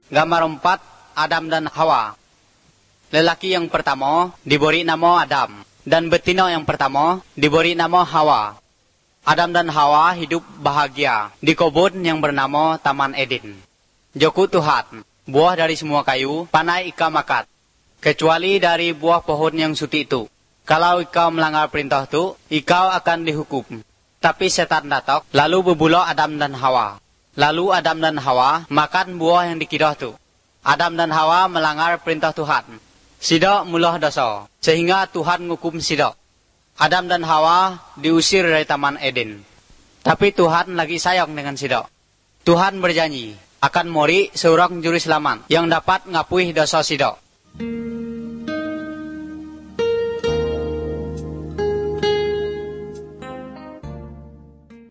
Gambar 4, Adam dan Hawa. Lelaki yang pertama diberi nama Adam, dan betina yang pertama diberi nama Hawa. Adam dan Hawa hidup bahagia di kebun yang bernama Taman Eden. Joku Tuhan, buah dari semua kayu, pandai ikau makan, kecuali dari buah pohon yang suci itu. Kalau ikau melanggar perintah itu, ikau akan dihukum. Tapi setan datang, lalu berbulu Adam dan Hawa. Lalu Adam dan Hawa makan buah yang dikira itu. Adam dan Hawa melanggar perintah Tuhan. Sidak mula dosa, sehingga Tuhan menghukum sidak. Adam dan Hawa diusir dari Taman Eden. Tapi Tuhan lagi sayang dengan sidak. Tuhan berjanji akan memberi seorang juru selamat yang dapat ngapui dosa sidak.